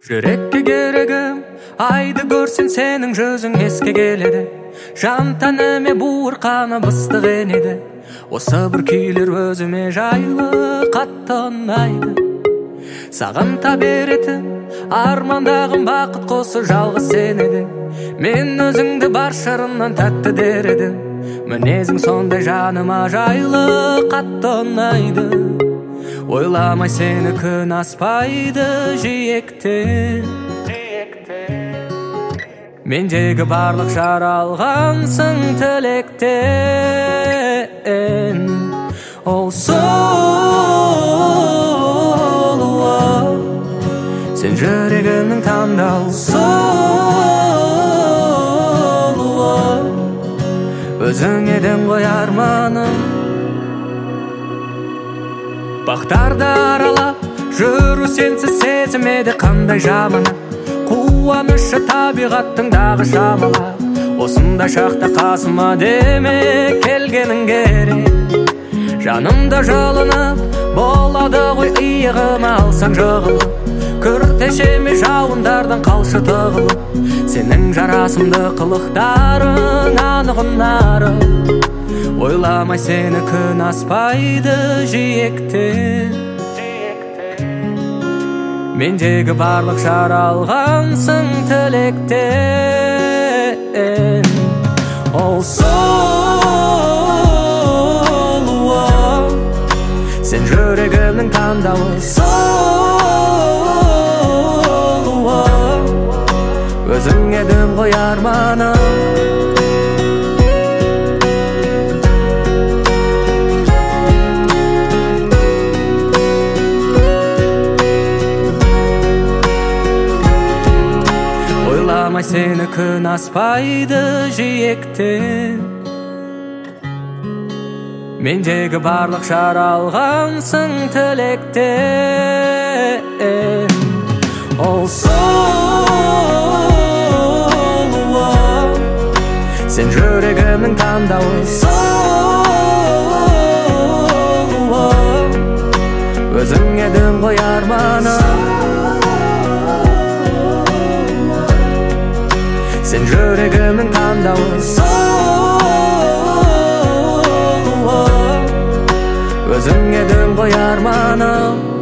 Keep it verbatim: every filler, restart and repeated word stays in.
Жүрекке керегім айды көрсем сенің жүзің еске келеді. Жан тәніме буырқанып ыстық енеді. Осы бір күйлер өзіме жайлы қатты ұнайды. Сағынта беретін армандағым бақыт қосы жалғыз сен едің. Мен өзіңді бар шырыннан тәтті дер едім. Мінезің сондай жаныма жайлы қатты ұнайды. Ойламай сені күн аспайды жиектен. Мендегі барлық жаралғансың тілектен. Ол сұлу, сен жүрегімнің таңдау сұлу. Өзің едің ғой арманым. Бақтарды аралап жүру сенсіз сезімеді қандай жаманы. Қуанышы табиғаттың дағы шамалап. Осында шақта қасыма деме келгенің керек. Жанымда жалынып болады ғой иығым алсаң жығылып. Күртешеме жауындардан қалшы тығылып. Сенің жарасымды қылықтарың анық ұнарым. Ойламай сені күн аспайды жиектен. Мендегі барлық жаралғансың тілектен. Ол сұлу, сен жүрегімнің таңдауы сұлу. Өзің едің ғой арманым. Ойламай сені күн аспайды жиектен. Мендегі барлық жаралғансың тілектен. Ол сұлу, сен жүрегімнің таңдауы сұлу. Өзің едің ғой арманым. Сен жүрегімнің таңдауы сұлу. Өзің едің ғой арманым.